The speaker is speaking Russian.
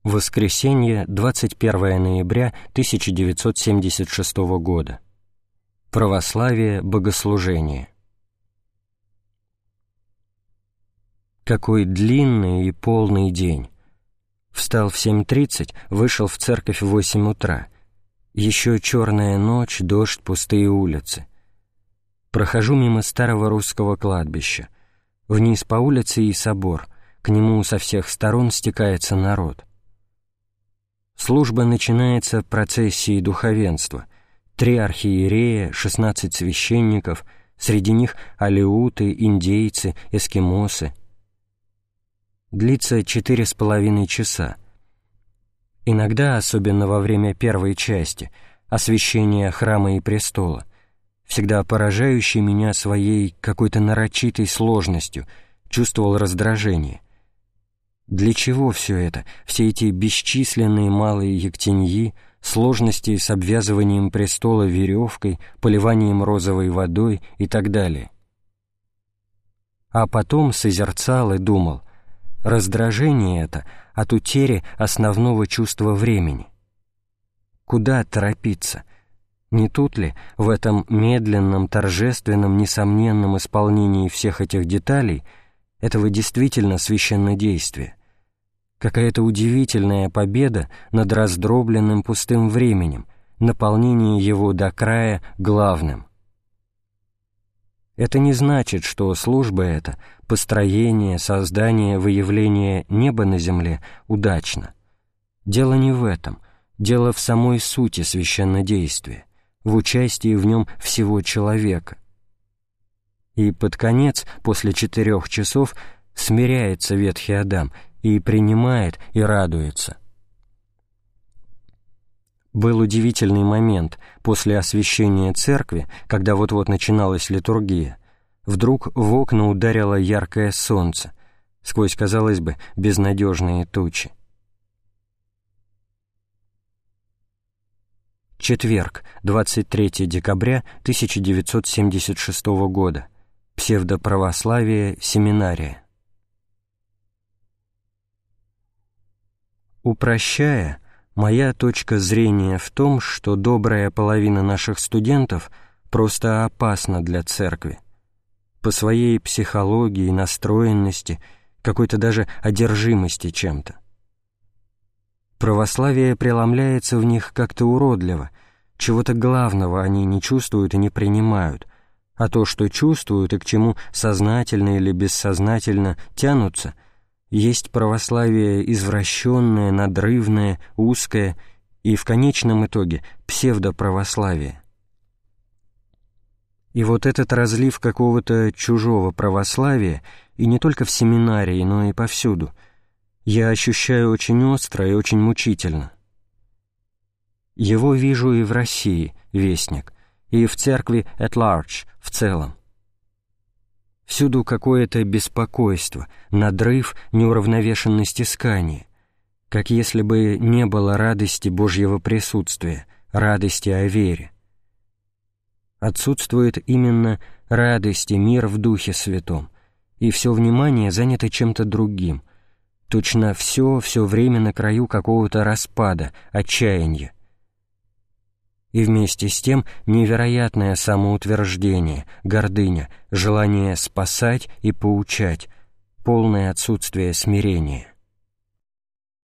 Воскресенье, 21 ноября 1976 года. Православие, богослужение. Какой длинный и полный день. Встал в 7:30, вышел в церковь в 8 утра. Еще черная ночь, дождь, пустые улицы. Прохожу мимо старого русского кладбища. Вниз по улице и собор. К нему со всех сторон стекается народ. Служба начинается процессией духовенства. 3 архиерея, 16 священников, среди них алеуты, индейцы, эскимосы. Длится 4,5 часа. Иногда, особенно во время первой части, освящения храма и престола, всегда поражающий меня своей какой-то нарочитой сложностью, чувствовал раздражение. Для чего все это, все эти бесчисленные малые ектеньи, сложности с обвязыванием престола веревкой, поливанием розовой водой и так далее? А потом созерцал и думал, раздражение это от утери основного чувства времени. Куда торопиться? Не тут ли, в этом медленном, торжественном, несомненном исполнении всех этих деталей, этого действительно священнодействия, какая-то удивительная победа над раздробленным пустым временем, наполнение его до края главным? Это не значит, что служба эта, построение, создание, выявление неба на земле удачно. Дело не в этом, дело в самой сути священнодействия, в участии в нем всего человека. И под конец, после 4 часов, смиряется ветхий Адам и принимает, и радуется. Был удивительный момент после освящения церкви, когда вот-вот начиналась литургия. Вдруг в окна ударило яркое солнце, сквозь, казалось бы, безнадежные тучи. Четверг, 23 декабря 1976 года. Псевдоправославие, семинария. Упрощая, моя точка зрения в том, что добрая половина наших студентов просто опасна для церкви. По своей психологии, настроенности, какой-то даже одержимости чем-то. Православие преломляется в них как-то уродливо, чего-то главного они не чувствуют и не принимают, а то, что чувствуют и к чему сознательно или бессознательно тянутся, есть православие извращенное, надрывное, узкое и в конечном итоге псевдоправославие. И вот этот разлив какого-то чужого православия, и не только в семинарии, но и повсюду, я ощущаю очень остро и очень мучительно. Его вижу и в России, вестник, и в церкви at large, в целом. Всюду какое-то беспокойство, надрыв, неуравновешенность искания, как если бы не было радости Божьего присутствия, радости о вере. Отсутствует именно радость и мир в Духе Святом, и все внимание занято чем-то другим, точно все время на краю какого-то распада, отчаяния. И вместе с тем невероятное самоутверждение, гордыня, желание спасать и поучать, полное отсутствие смирения.